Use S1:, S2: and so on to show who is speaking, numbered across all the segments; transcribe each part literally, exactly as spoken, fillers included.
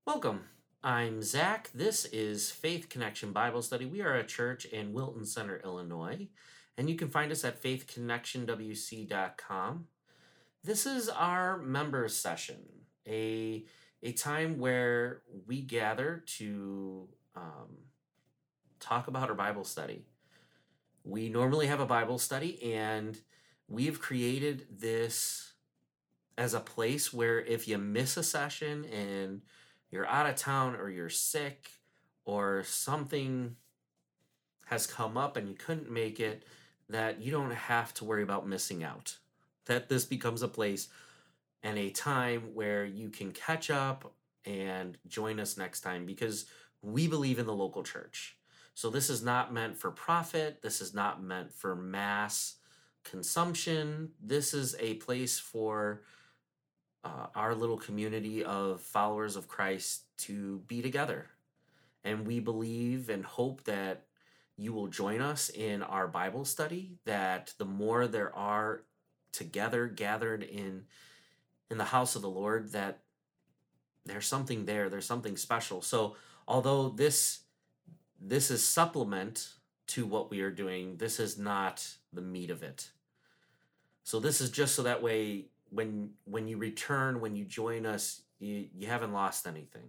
S1: Welcome. I'm Zach. This is Faith Connection Bible Study. We are a church in Wilton Center, Illinois, and you can find us at faith connection w c dot com. This is our members session, a, a time where we gather to um, talk about our Bible study. We normally have a Bible study, and we've created this as a place where if you miss a session and you're out of town or you're sick or something has come up and you couldn't make it, that you don't have to worry about missing out. That this becomes a place and a time where you can catch up and join us next time, because we believe in the local church. So this is not meant for profit. This is not meant for mass consumption. This is a place for uh, our little community of followers of Christ to be together. And we believe and hope that you will join us in our Bible study, that the more there are together gathered in in the house of the Lord, that there's something there, there's something special. So although this this is supplement to what we are doing, this is not the meat of it. So this is just so that way when when you return, when you join us, you, you haven't lost anything.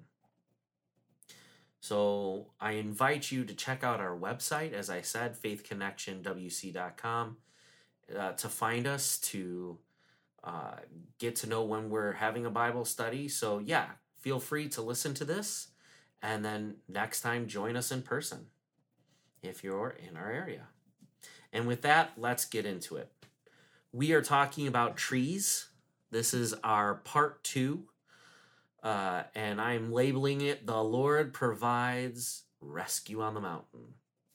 S1: So I invite you to check out our website, as I said, faith connection w c dot com, uh, to find us, to uh, get to know when we're having a Bible study. So yeah, feel free to listen to this, and then next time join us in person if you're in our area. And with that, let's get into it. We are talking about trees. This is our part two. Uh, and I'm labeling it, The Lord Provides Rescue on the Mountain.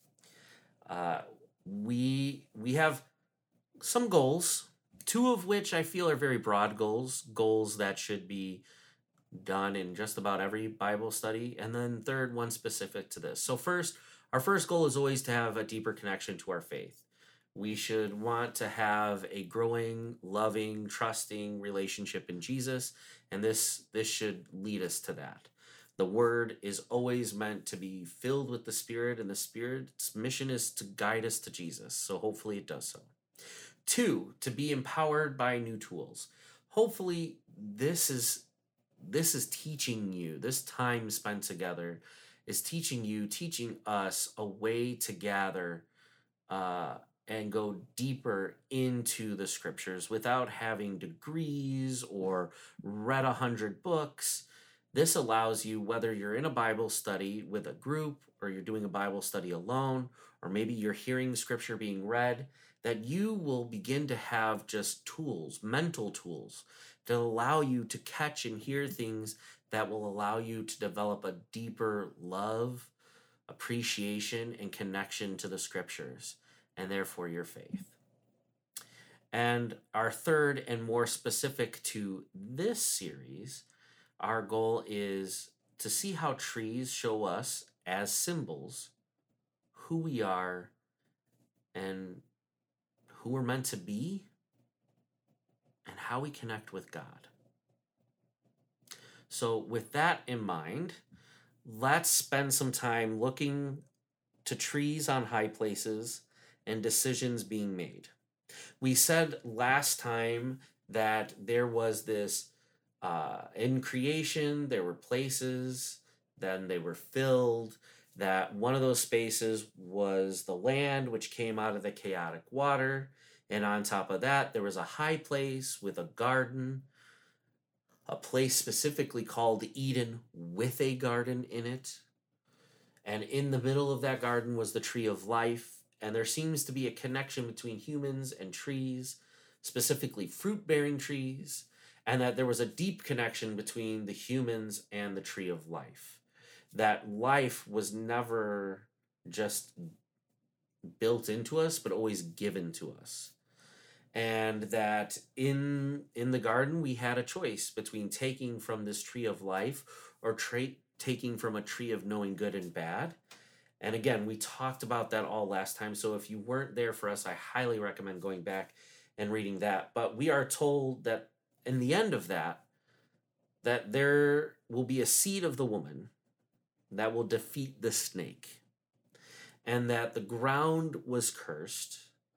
S1: Uh, we, we have some goals, two of which I feel are very broad goals, goals that should be done in just about every Bible study, and then third, one specific to this. So first, our first goal is always to have a deeper connection to our faith. We should want to have a growing, loving, trusting relationship in Jesus, and this this should lead us to that. The Word is always meant to be filled with the Spirit, and the Spirit's mission is to guide us to Jesus, so hopefully it does so. Two, to be empowered by new tools. Hopefully this is this is teaching you, this time spent together is teaching you, teaching us a way to gather uh, and go deeper into the scriptures without having degrees or read a hundred books. This allows you, whether you're in a Bible study with a group or you're doing a Bible study alone, or maybe you're hearing scripture being read, that you will begin to have just tools, mental tools, that allow you to catch and hear things that will allow you to develop a deeper love, appreciation, and connection to the scriptures, and therefore your faith. And our third, and more specific to this series, our goal is to see how trees show us as symbols who we are and who we're meant to be and how we connect with God. So with that in mind, let's spend some time looking to trees on high places and decisions being made. We said last time that there was this, uh, in creation, there were places, then they were filled, that one of those spaces was the land, which came out of the chaotic water, and on top of that, there was a high place with a garden, a place specifically called Eden with a garden in it, and in the middle of that garden was the tree of life. And there seems to be a connection between humans and trees, specifically fruit-bearing trees, and that there was a deep connection between the humans and the tree of life. That life was never just built into us, but always given to us. And that in, in the garden, we had a choice between taking from this tree of life or tra- taking from a tree of knowing good and bad. And again, we talked about that all last time. So if you weren't there for us, I highly recommend going back and reading that. But we are told that in the end of that, that there will be a seed of the woman that will defeat the snake, and that the ground was cursed.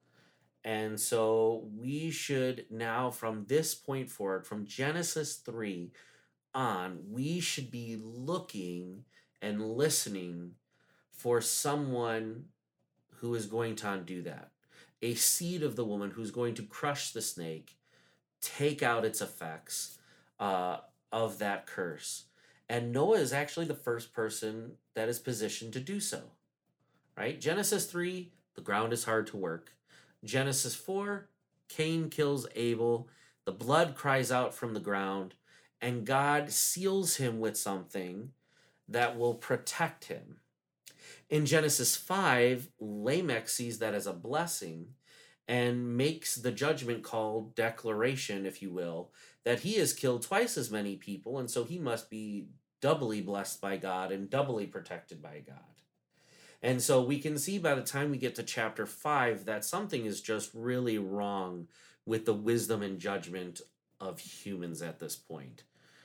S1: And so we should now, from this point forward, from Genesis three on, we should be looking and listening for someone who is going to undo that. A seed of the woman who's going to crush the snake, take out its effects uh, of that curse. And Noah is actually the first person that is positioned to do so. Right? Genesis three, the ground is hard to work. Genesis four, Cain kills Abel. The blood cries out from the ground, and God seals him with something that will protect him. In Genesis five, Lamech sees that as a blessing and makes the judgment call, declaration, if you will, that he has killed twice as many people, and so he must be doubly blessed by God and doubly protected by God. And so we can see by the time we get to chapter five that something is just really wrong with the wisdom and judgment of humans at this point.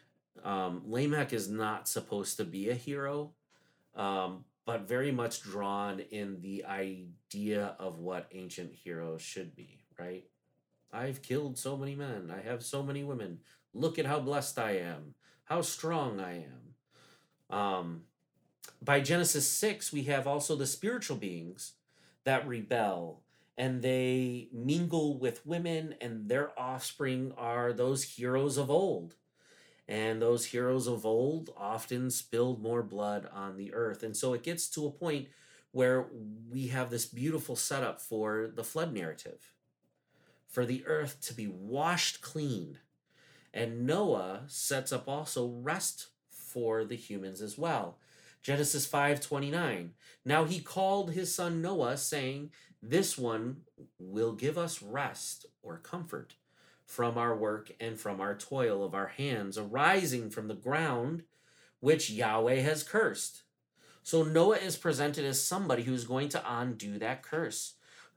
S1: Um, Lamech is not supposed to be a hero, um, but very much drawn in the idea of what ancient heroes should be, right? I've killed so many men. I have so many women. Look at how blessed I am, how strong I am. Um, by Genesis six, we have also the spiritual beings that rebel, and they mingle with women, and their offspring are those heroes of old. And those heroes of old often spilled more blood on the earth. And so it gets to a point where we have this beautiful setup for the flood narrative, for the earth to be washed clean. And Noah sets up also rest for the humans as well. Genesis five twenty-nine. Now he called his son Noah, saying, this one will give us rest or comfort from our work and from our toil of our hands, arising from the ground which Yahweh has cursed. So Noah is presented as somebody who's going to undo that curse.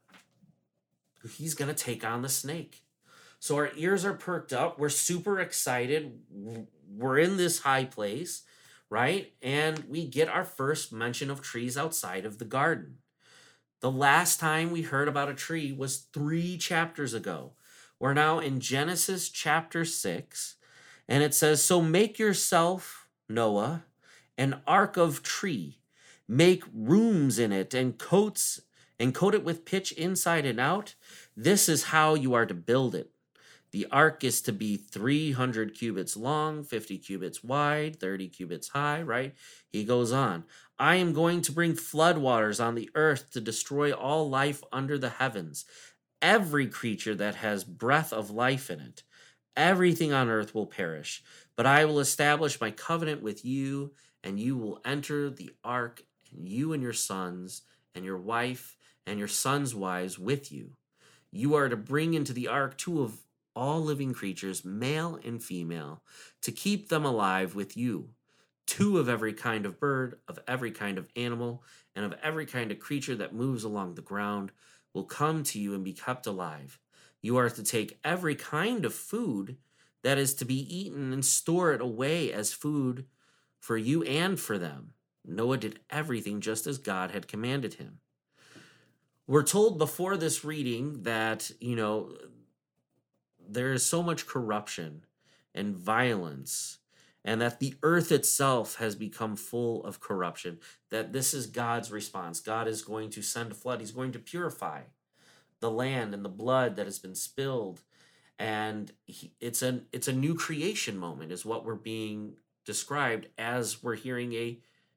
S1: He's going to take on the snake. So our ears are perked up. We're super excited. We're in this high place, right? And we get our first mention of trees outside of the garden. The last time we heard about a tree was three chapters ago. We're now in Genesis chapter six, and it says, so make yourself, Noah, an ark of tree. Make rooms in it and coats and coat it with pitch inside and out. This is how you are to build it. The ark is to be three hundred cubits long, fifty cubits wide, thirty cubits high, right? He goes on. I am going to bring floodwaters on the earth to destroy all life under the heavens. Every creature that has breath of life in it. Everything on earth will perish. But I will establish my covenant with you, and you will enter the ark, and you and your sons, and your wife, and your sons' wives with you. You are to bring into the ark two of all living creatures, male and female, to keep them alive with you. Two of every kind of bird, of every kind of animal, and of every kind of creature that moves along the ground will come to you and be kept alive. You are to take every kind of food that is to be eaten and store it away as food for you and for them. Noah did everything just as God had commanded him. We're told before this reading that, you know, there is so much corruption and violence, and that the earth itself has become full of corruption, that this is God's response. God is going to send a flood. He's going to purify the land and the blood that has been spilled. And he, it's, an, it's a new creation moment is what we're being described as we're hearing a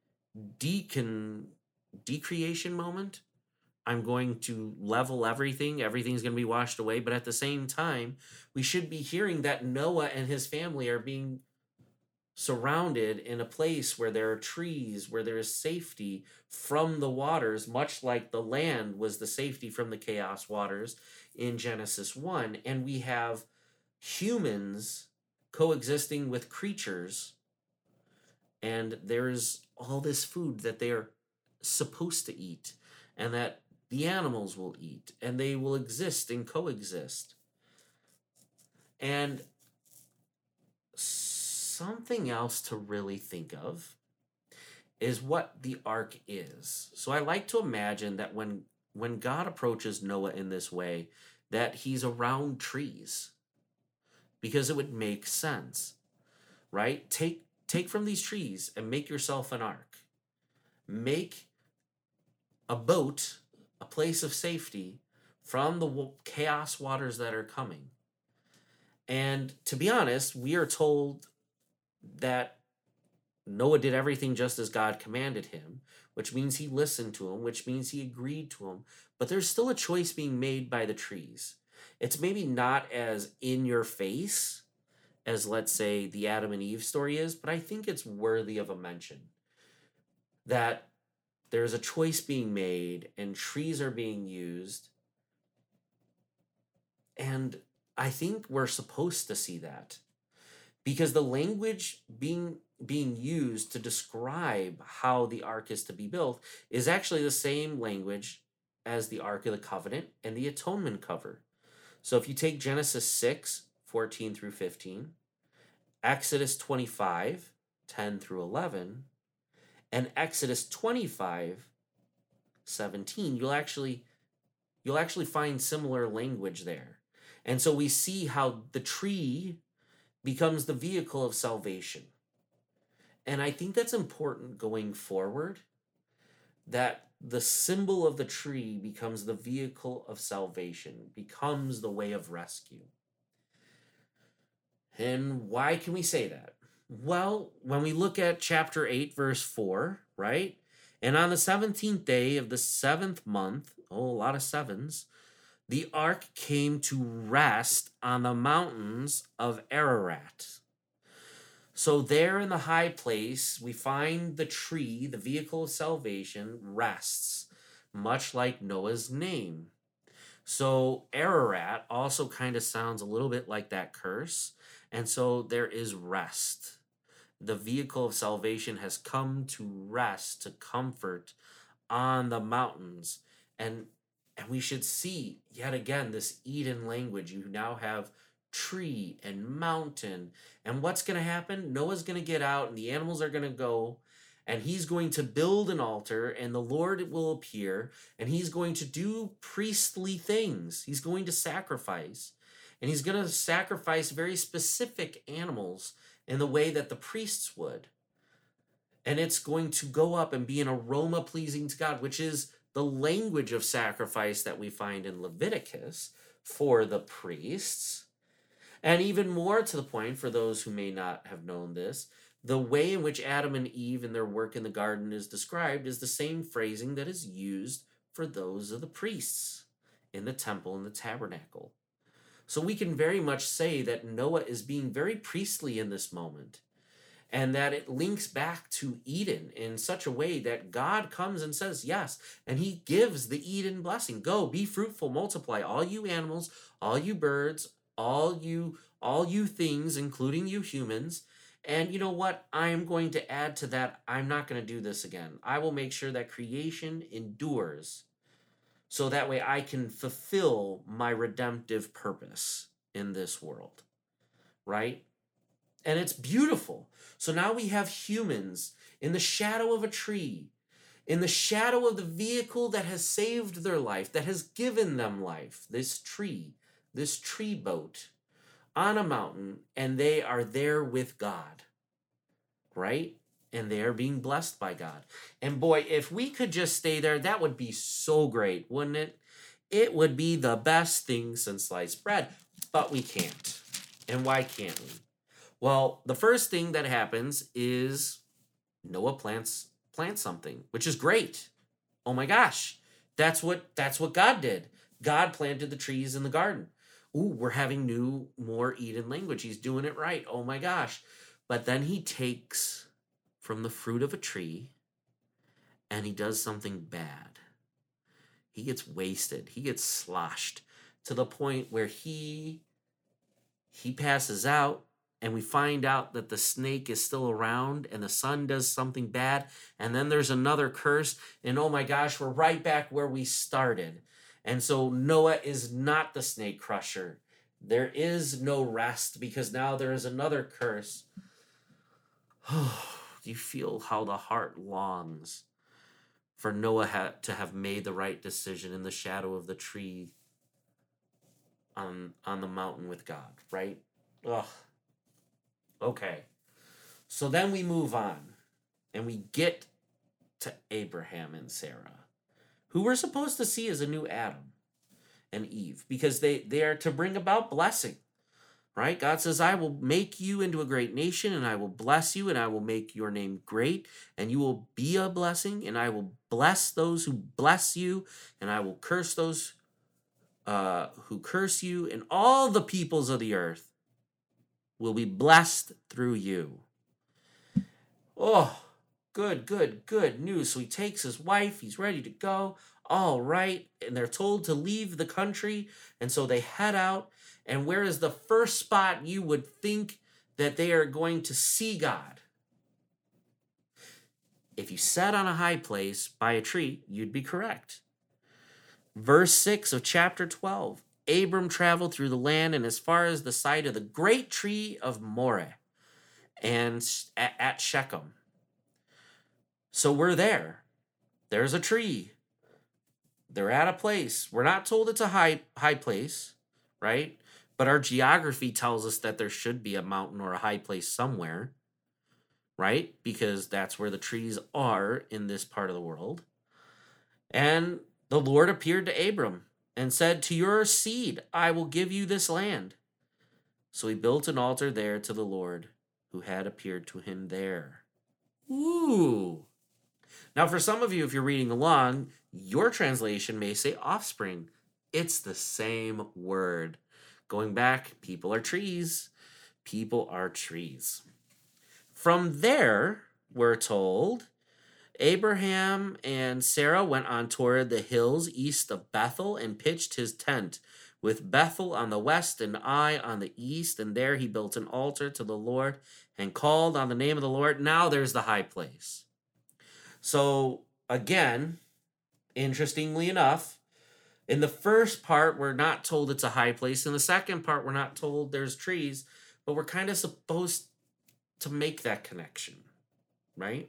S1: decon, decreation moment. I'm going to level everything. Everything's going to be washed away. But at the same time, we should be hearing that Noah and his family are being surrounded in a place where there are trees, where there is safety from the waters, much like the land was the safety from the chaos waters in Genesis one. And we have humans coexisting with creatures, and there's all this food that they are supposed to eat, and that the animals will eat, and they will exist and coexist. And something else to really think of is what the ark is. So I like to imagine that when when God approaches Noah in this way, that he's around trees, because it would make sense, right? Take take from these trees and make yourself an ark. Make a boat, a place of safety from the chaos waters that are coming. And to be honest, we are told that Noah did everything just as God commanded him, which means he listened to him, which means he agreed to him. But there's still a choice being made by the trees. It's maybe not as in your face as, let's say, the Adam and Eve story is, but I think it's worthy of a mention. That there's a choice being made and trees are being used. And I think we're supposed to see that, because the language being being used to describe how the ark is to be built is actually the same language as the Ark of the Covenant and the atonement cover. So if you take Genesis six, fourteen through fifteen, Exodus twenty-five, ten through eleven, and Exodus twenty-five, seventeen, you'll actually you'll actually find similar language there. And so we see how the tree becomes the vehicle of salvation. And I think that's important going forward, that the symbol of the tree becomes the vehicle of salvation, becomes the way of rescue. And why can we say that? Well, when we look at chapter eight, verse four, right? And on the seventeenth day of the seventh month, oh, a lot of sevens, the ark came to rest on the mountains of Ararat. So there in the high place, we find the tree, the vehicle of salvation, rests, much like Noah's name. So Ararat also kind of sounds a little bit like that curse. And so there is rest. The vehicle of salvation has come to rest, to comfort on the mountains. And, and we should see, yet again, this Eden language. You now have tree and mountain. And what's going to happen? Noah's going to get out and the animals are going to go, and he's going to build an altar, and the Lord will appear, and he's going to do priestly things. He's going to sacrifice, and he's going to sacrifice very specific animals in the way that the priests would. And it's going to go up and be an aroma pleasing to God, which is the language of sacrifice that we find in Leviticus for the priests. And even more to the point, for those who may not have known this, the way in which Adam and Eve and their work in the garden is described is the same phrasing that is used for those of the priests in the temple and the tabernacle. So we can very much say that Noah is being very priestly in this moment, and that it links back to Eden in such a way that God comes and says yes, and he gives the Eden blessing. Go, be fruitful, multiply, all you animals, all you birds, all you all you things, including you humans. And you know what? I'm going to add to that. I'm not going to do this again. I will make sure that creation endures, so that way I can fulfill my redemptive purpose in this world, right? And it's beautiful. So now we have humans in the shadow of a tree, in the shadow of the vehicle that has saved their life, that has given them life, this tree, this tree boat on a mountain, and they are there with God, right? And they are being blessed by God. And boy, if we could just stay there, that would be so great, wouldn't it? It would be the best thing since sliced bread, but we can't. And why can't we? Well, the first thing that happens is Noah plants plants something, which is great. Oh my gosh, that's what that's what God did. God planted the trees in the garden. Ooh, we're having new, more Eden language. He's doing it right. Oh my gosh. But then he takes from the fruit of a tree and he does something bad. He gets wasted. He gets sloshed to the point where he he passes out, and we find out that the snake is still around, and the son does something bad, and then there's another curse, and oh my gosh, we're right back where we started. And so Noah is not the snake crusher. There is no rest, because now there is another curse. Do you feel how the heart longs for Noah ha- to have made the right decision in the shadow of the tree on on the mountain with God, right? Ugh. Okay. So then we move on and we get to Abraham and Sarah, who we're supposed to see as a new Adam and Eve, because they, they are to bring about blessing, right? God says, I will make you into a great nation, and I will bless you, and I will make your name great, and you will be a blessing, and I will bless those who bless you, and I will curse those uh, who curse you, and all the peoples of the earth will be blessed through you. Oh, good, good, good news. So he takes his wife, he's ready to go. All right. And they're told to leave the country. And so they head out. And where is the first spot you would think that they are going to see God? If you sat on a high place by a tree, you'd be correct. Verse six of chapter twelve. Abram traveled through the land and as far as the site of the great tree of Moreh and at Shechem. So we're there. There's a tree. They're at a place. We're not told it's a high high place, right? But our geography tells us that there should be a mountain or a high place somewhere, right? Because that's where the trees are in this part of the world. And the Lord appeared to Abram and said, to your seed, I will give you this land. So he built an altar there to the Lord who had appeared to him there. Ooh. Now, for some of you, if you're reading along, your translation may say offspring. It's the same word. Going back, people are trees. People are trees. From there, we're told, Abraham and Sarah went on toward the hills east of Bethel and pitched his tent, with Bethel on the west and Ai on the east. And there he built an altar to the Lord and called on the name of the Lord. Now there's the high place. So again, interestingly enough, in the first part, we're not told it's a high place. In the second part, we're not told there's trees, but we're kind of supposed to make that connection, right?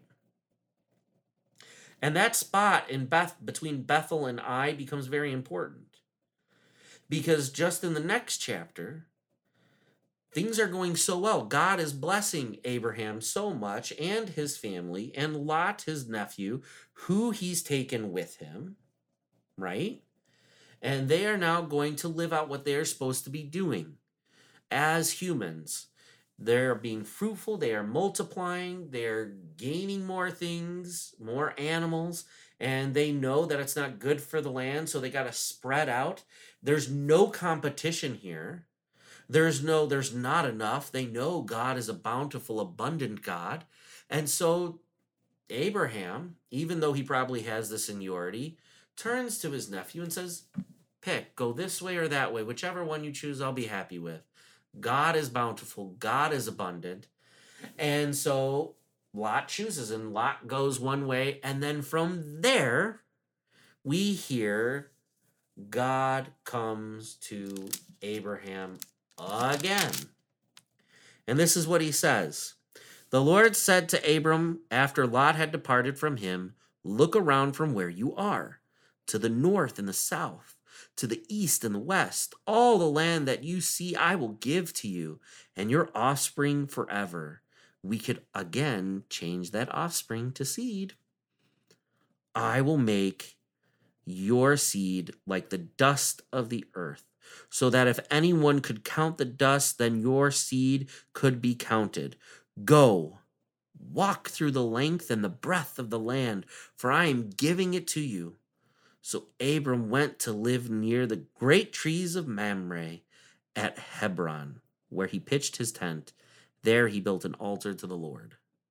S1: And that spot in Beth between Bethel and Ai becomes very important, because just in the next chapter, things are going so well. God is blessing Abraham so much and his family and Lot, his nephew, who he's taken with him, right? And they are now going to live out what they're supposed to be doing as humans. They're being fruitful, they are multiplying, they're gaining more things, more animals, and they know that it's not good for the land, so they got to spread out. There's no competition here. There's no, there's not enough. They know God is a bountiful, abundant God. And so Abraham, even though he probably has the seniority, turns to his nephew and says, pick, go this way or that way. Whichever one you choose, I'll be happy with. God is bountiful. God is abundant. And so Lot chooses, and Lot goes one way. And then from there, we hear God comes to Abraham again. And this is what he says. The Lord said to Abram after Lot had departed from him, look around from where you are, to the north and the south, to the east and the west. All the land that you see I will give to you and your offspring forever. We could again change that offspring to seed. I will make your seed like the dust of the earth, so that if anyone could count the dust, then your seed could be counted. Go, walk through the length and the breadth of the land, for I am giving it to you. So Abram went to live near the great trees of Mamre at Hebron, where he pitched his tent. There he built an altar to the Lord.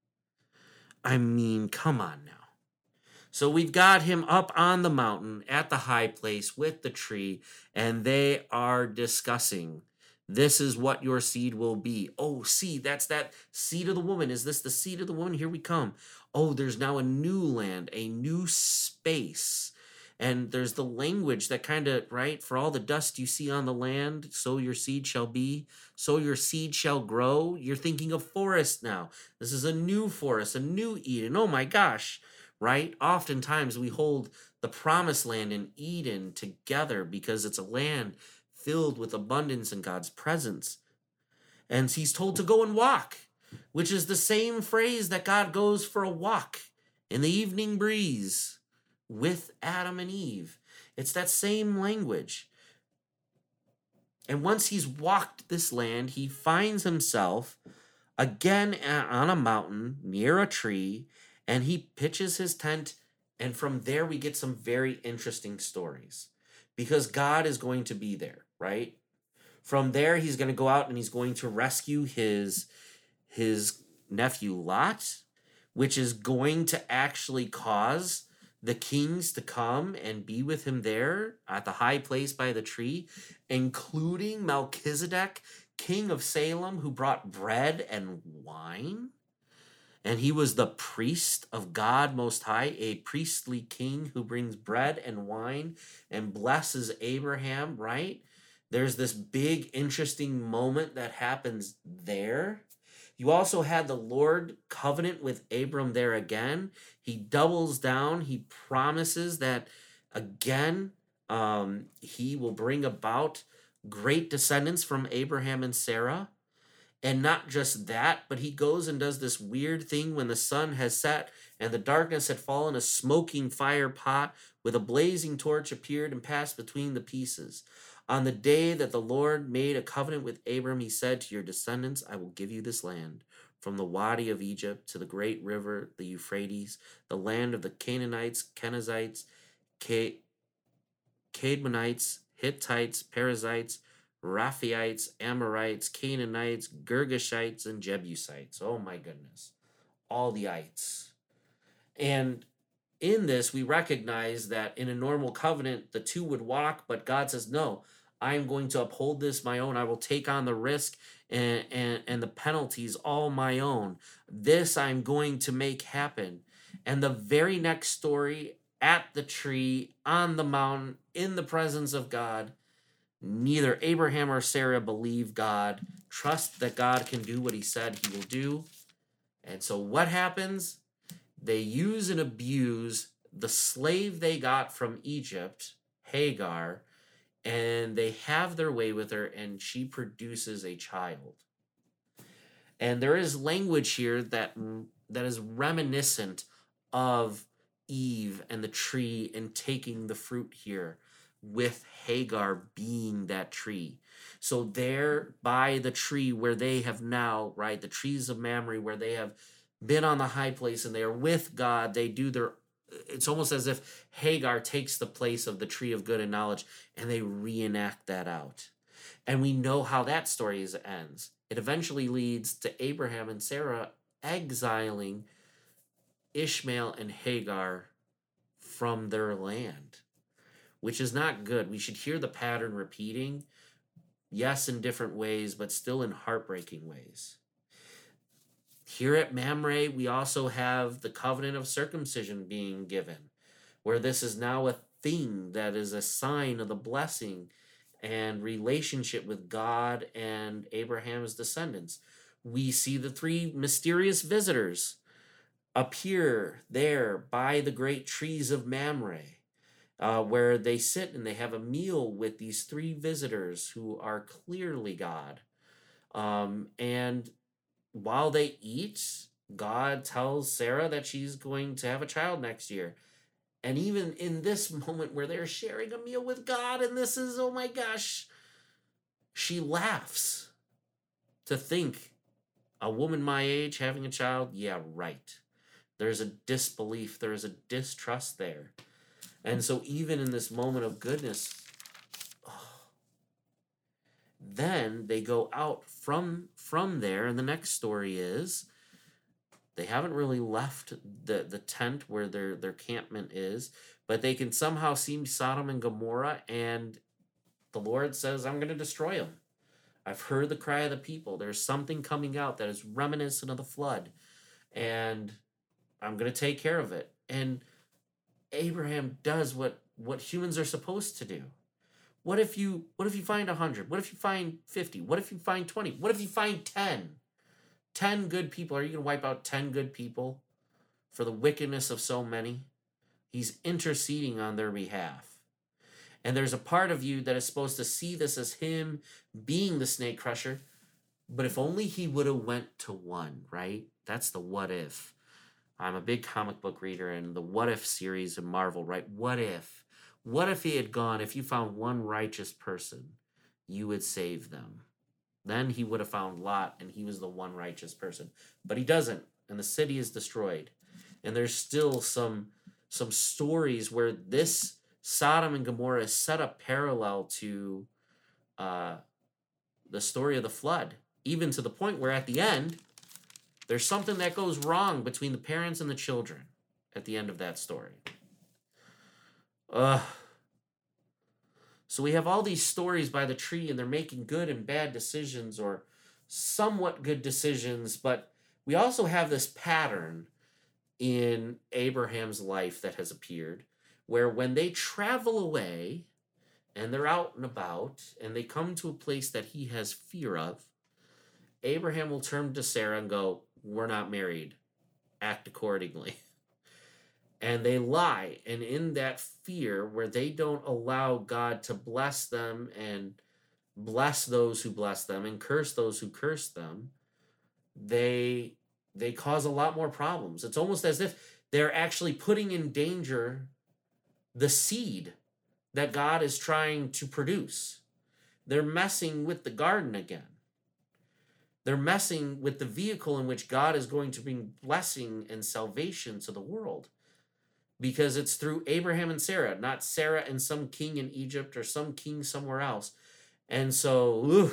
S1: I mean, come on now. So we've got him up on the mountain at the high place with the tree, and they are discussing, this is what your seed will be. Oh, see, that's that seed of the woman. Is this the seed of the woman? Here we come. Oh, there's now a new land, a new space. And there's the language that kind of, right, for all the dust you see on the land, so your seed shall be, so your seed shall grow. You're thinking of forest now. This is a new forest, a new Eden. Oh my gosh, right? Oftentimes we hold the promised land and Eden together because it's a land filled with abundance in God's presence. And he's told to go and walk, which is the same phrase that God goes for a walk in the evening breeze with Adam and Eve. It's that same language. And once he's walked this land, he finds himself again on a mountain near a tree, and he pitches his tent. And from there, we get some very interesting stories because God is going to be there, right? From there, he's going to go out and he's going to rescue his, his nephew Lot, which is going to actually cause the kings to come and be with him there at the high place by the tree, including Melchizedek, king of Salem, who brought bread and wine. And he was the priest of God Most High, a priestly king who brings bread and wine and blesses Abraham, right? There's this big, interesting moment that happens there. You also had the Lord covenant with Abram there again. He doubles down. He promises that again, um, he will bring about great descendants from Abraham and Sarah. And not just that, but he goes and does this weird thing when the sun has set and the darkness had fallen. A smoking fire pot with a blazing torch appeared and passed between the pieces. On the day that the Lord made a covenant with Abram, he said to your descendants, I will give you this land, from the Wadi of Egypt to the great river, the Euphrates, the land of the Canaanites, Kenizzites, Cadmonites, Hittites, Perizzites, Raphaites, Amorites, Canaanites, Girgashites, and Jebusites. Oh my goodness. All the ites. And in this, we recognize that in a normal covenant, the two would walk, but God says, no, I'm going to uphold this my own. I will take on the risk and, and, and the penalties all my own. This I'm going to make happen. And the very next story, at the tree, on the mountain, in the presence of God, neither Abraham or Sarah believe God, trust that God can do what he said he will do. And so what happens? They use and abuse the slave they got from Egypt, Hagar, and they have their way with her, and she produces a child. And there is language here that that is reminiscent of Eve and the tree and taking the fruit here, with Hagar being that tree. So there by the tree where they have now, right, the trees of Mamre, where they have been on the high place and they are with God, they do their, it's almost as if Hagar takes the place of the tree of good and knowledge, and they reenact that out. And we know how that story is, ends. It eventually leads to Abraham and Sarah exiling Ishmael and Hagar from their land, which is not good. We should hear the pattern repeating, yes, in different ways, but still in heartbreaking ways. Here at Mamre, we also have the covenant of circumcision being given, where this is now a thing that is a sign of the blessing and relationship with God and Abraham's descendants. We see the three mysterious visitors appear there by the great trees of Mamre, uh, where they sit and they have a meal with these three visitors who are clearly God. Um, and while they eat, God tells Sarah that she's going to have a child next year. And even in this moment where they're sharing a meal with God, and this is, oh my gosh, she laughs to think, a woman my age having a child? Yeah, right. There's a disbelief, there's a distrust there. And so even in this moment of goodness, oh, then they go out from from there, and the next story is they haven't really left the, the tent where their, their campment is, but they can somehow see Sodom and Gomorrah, and the Lord says, I'm going to destroy them. I've heard the cry of the people. There's something coming out that is reminiscent of the flood, and I'm going to take care of it. And Abraham does what what humans are supposed to do? What if you what if you find one hundred? What if you find fifty? What if you find twenty? What if you find ten? ten good people. Are you going to wipe out ten good people for the wickedness of so many? He's interceding on their behalf. And there's a part of you that is supposed to see this as him being the snake crusher. But if only he would have went to one, right? That's the what if. I'm a big comic book reader, and the what if series in Marvel, right? What if? What if he had gone, if you found one righteous person, you would save them. Then he would have found Lot, and he was the one righteous person. But he doesn't, and the city is destroyed. And there's still some, some stories where this Sodom and Gomorrah is set up parallel to uh, the story of the flood, even to the point where at the end, there's something that goes wrong between the parents and the children at the end of that story. Ugh. So we have all these stories by the tree, and they're making good and bad decisions, or somewhat good decisions, but we also have this pattern in Abraham's life that has appeared, where when they travel away and they're out and about and they come to a place that he has fear of, Abraham will turn to Sarah and go, "We're not married. Act accordingly." And they lie. And in that fear, where they don't allow God to bless them and bless those who bless them and curse those who curse them, they they cause a lot more problems. It's almost as if they're actually putting in danger the seed that God is trying to produce. They're messing with the garden again. They're messing with the vehicle in which God is going to bring blessing and salvation to the world. Because it's through Abraham and Sarah, not Sarah and some king in Egypt or some king somewhere else. And so, ugh,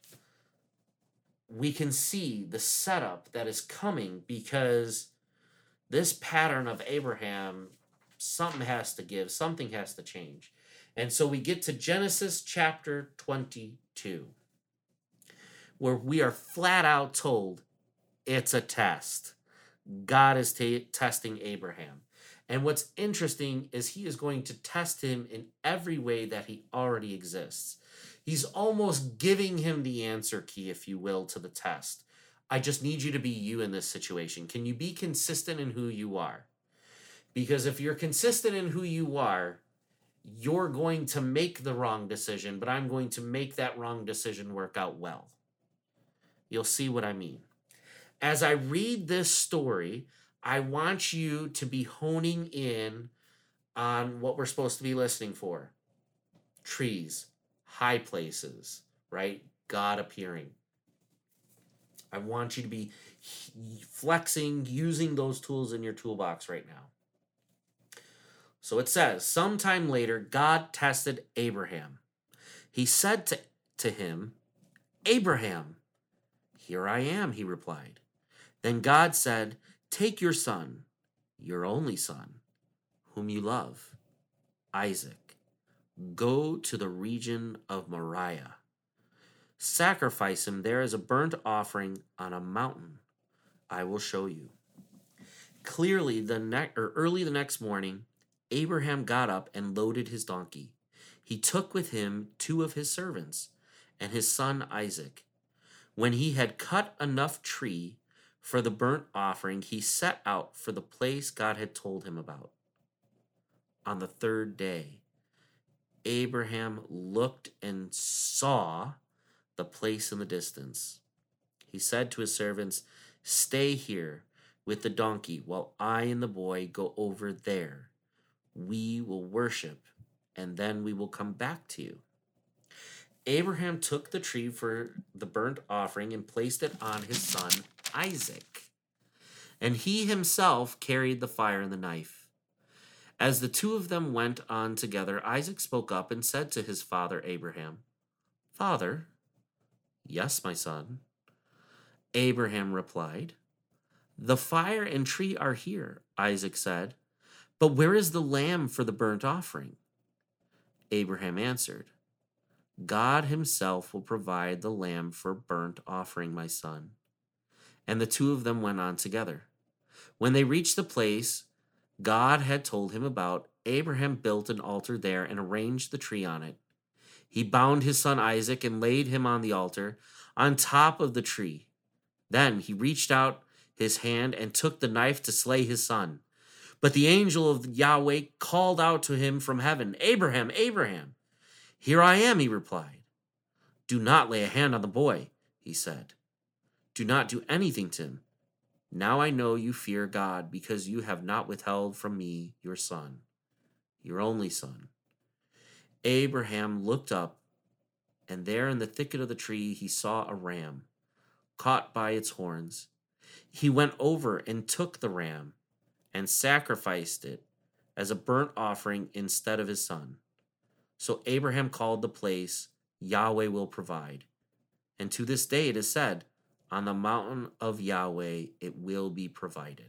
S1: we can see the setup that is coming, because this pattern of Abraham, something has to give, something has to change. And so we get to Genesis chapter twenty-two, where we are flat out told it's a test. God is t- testing Abraham. And what's interesting is he is going to test him in every way that he already exists. He's almost giving him the answer key, if you will, to the test. I just need you to be you in this situation. Can you be consistent in who you are? Because if you're consistent in who you are, you're going to make the wrong decision, but I'm going to make that wrong decision work out well. You'll see what I mean. As I read this story, I want you to be honing in on what we're supposed to be listening for. Trees, high places, right? God appearing. I want you to be flexing, using those tools in your toolbox right now. So it says, sometime later, God tested Abraham. He said to, to him, "Abraham." "Here I am," he replied. Then God said, "Take your son, your only son, whom you love, Isaac. Go to the region of Moriah. Sacrifice him there as a burnt offering on a mountain I will show you." Clearly, the ne- or early the next morning, Abraham got up and loaded his donkey. He took with him two of his servants and his son Isaac. When he had cut enough tree for the burnt offering, he set out for the place God had told him about. On the third day, Abraham looked and saw the place in the distance. He said to his servants, "Stay here with the donkey while I and the boy go over there. We will worship, and then we will come back to you." Abraham took the tree for the burnt offering and placed it on his son Isaac, and he himself carried the fire and the knife. As the two of them went on together, Isaac spoke up and said to his father Abraham, "Father." "Yes, my son." Abraham replied. "The fire and tree are here," Isaac said, "but where is the lamb for the burnt offering?" Abraham answered, "God himself will provide the lamb for burnt offering, my son." And the two of them went on together. When they reached the place God had told him about, Abraham built an altar there and arranged the tree on it. He bound his son Isaac and laid him on the altar on top of the tree. Then he reached out his hand and took the knife to slay his son. But the angel of Yahweh called out to him from heaven, "Abraham, Abraham." "Here I am," he replied. "Do not lay a hand on the boy," he said. "Do not do anything to him. Now I know you fear God because you have not withheld from me your son, your only son." Abraham looked up, and there in the thicket of the tree he saw a ram caught by its horns. He went over and took the ram and sacrificed it as a burnt offering instead of his son. So Abraham called the place Yahweh will provide. And to this day it is said, on the mountain of Yahweh it will be provided.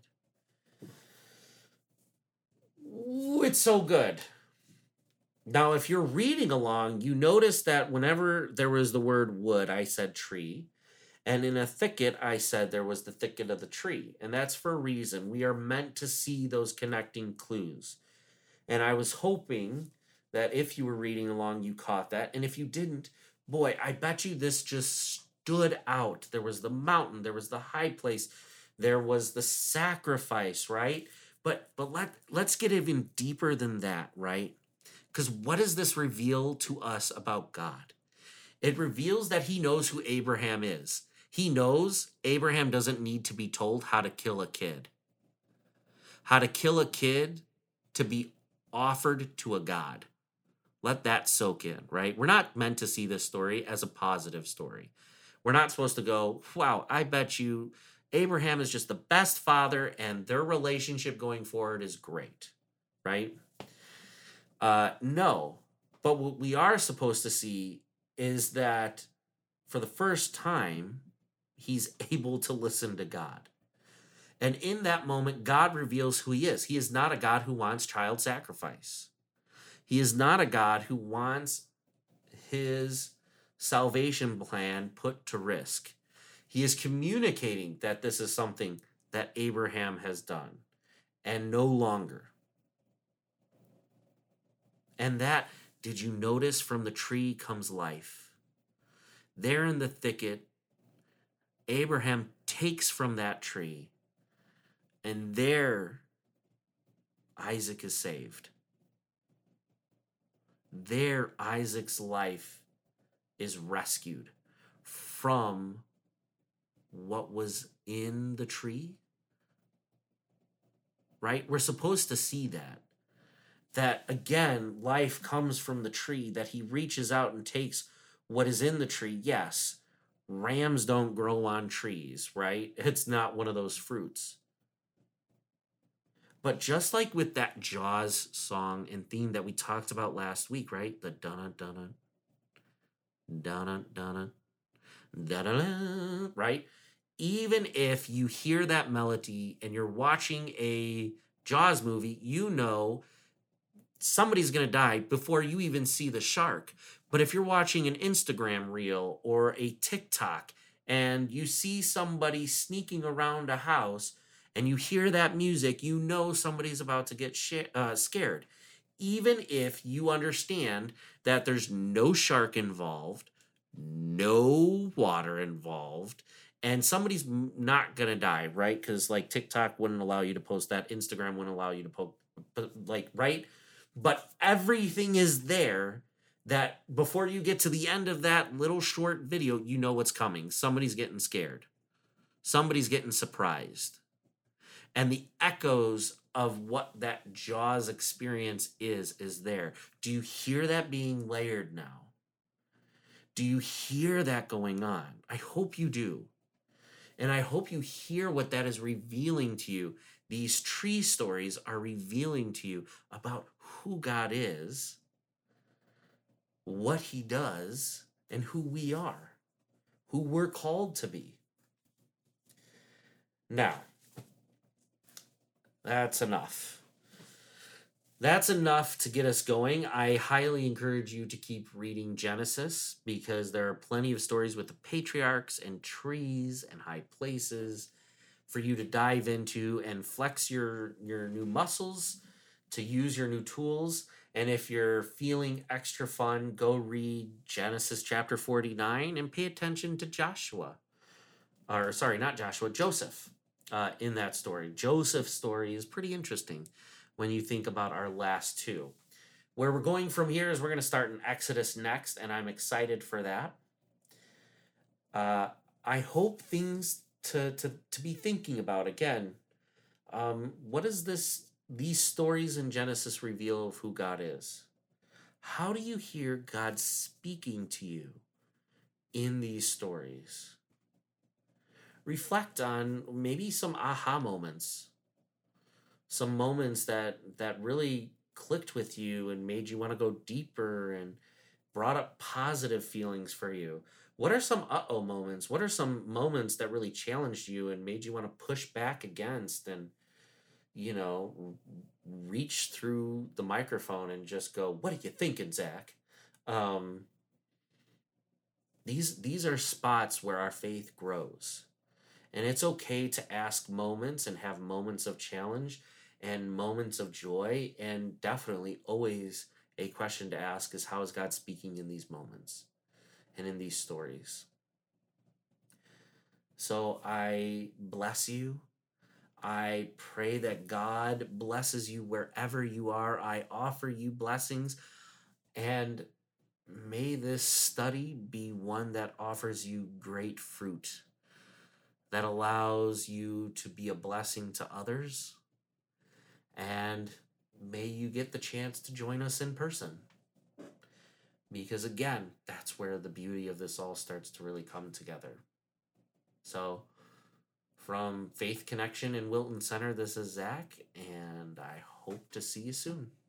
S1: Ooh, it's so good. Now, if you're reading along, you notice that whenever there was the word wood, I said tree. And in a thicket, I said there was the thicket of the tree. And that's for a reason. We are meant to see those connecting clues. And I was hoping that if you were reading along, you caught that. And if you didn't, boy, I bet you this just stood out. There was the mountain. There was the high place. There was the sacrifice, right? But but let, let's get even deeper than that, right? Because what does this reveal to us about God? It reveals that he knows who Abraham is. He knows Abraham doesn't need to be told how to kill a kid. How to kill a kid to be offered to a God. Let that soak in, right? We're not meant to see this story as a positive story. We're not supposed to go, wow, I bet you Abraham is just the best father and their relationship going forward is great, right? Uh, no, but what we are supposed to see is that for the first time, he's able to listen to God. And in that moment, God reveals who he is. He is not a God who wants child sacrifice. He is not a God who wants his salvation plan put to risk. He is communicating that this is something that Abraham has done and no longer. And that, did you notice, from the tree comes life? There in the thicket, Abraham takes from that tree, and there Isaac is saved. There Isaac's life is rescued from what was in the tree. Right? We're supposed to see that. That, again, life comes from the tree, that he reaches out and takes what is in the tree. Yes, rams don't grow on trees, right? It's not one of those fruits. But just like with that Jaws song and theme that we talked about last week, right? The dun-dun-dun-dun, dun-dun-dun-dun, dun-dun-dun, right? Even if you hear that melody and you're watching a Jaws movie, you know somebody's going to die before you even see the shark. But if you're watching an Instagram reel or a TikTok and you see somebody sneaking around a house and you hear that music, you know somebody's about to get sh- uh, scared. Even if you understand that there's no shark involved, no water involved, and somebody's not going to die, right? Because like TikTok wouldn't allow you to post that. Instagram wouldn't allow you to post, like, right? But everything is there that before you get to the end of that little short video, you know what's coming. Somebody's getting scared. Somebody's getting surprised. And the echoes of what that Jaws experience is, is there. Do you hear that being layered now? Do you hear that going on? I hope you do. And I hope you hear what that is revealing to you. These tree stories are revealing to you about who God is, what he does, and who we are, who we're called to be. Now, that's enough. That's enough to get us going. I highly encourage you to keep reading Genesis because there are plenty of stories with the patriarchs and trees and high places for you to dive into and flex your, your new muscles to use your new tools. And if you're feeling extra fun, go read Genesis chapter forty-nine and pay attention to Joshua. Or, sorry, not Joshua, Joseph uh, in that story. Joseph's story is pretty interesting when you think about our last two. Where we're going from here is we're going to start in Exodus next, and I'm excited for that. Uh, I hope things to, to, to be thinking about again. Um, what does this these stories in Genesis reveal of who God is? How do you hear God speaking to you in these stories? Reflect on maybe some aha moments, some moments that that really clicked with you and made you want to go deeper and brought up positive feelings for you. What are some uh-oh moments? What are some moments that really challenged you and made you want to push back against and, you know, reach through the microphone and just go, "What are you thinking, Zach?" Um, these these are spots where our faith grows. And it's okay to ask moments and have moments of challenge and moments of joy. And definitely always a question to ask is, how is God speaking in these moments and in these stories? So I bless you. I pray that God blesses you wherever you are. I offer you blessings, and may this study be one that offers you great fruit, that allows you to be a blessing to others, and may you get the chance to join us in person. Because again, that's where the beauty of this all starts to really come together. So, from Faith Connection in Wilton Center, this is Zach, and I hope to see you soon.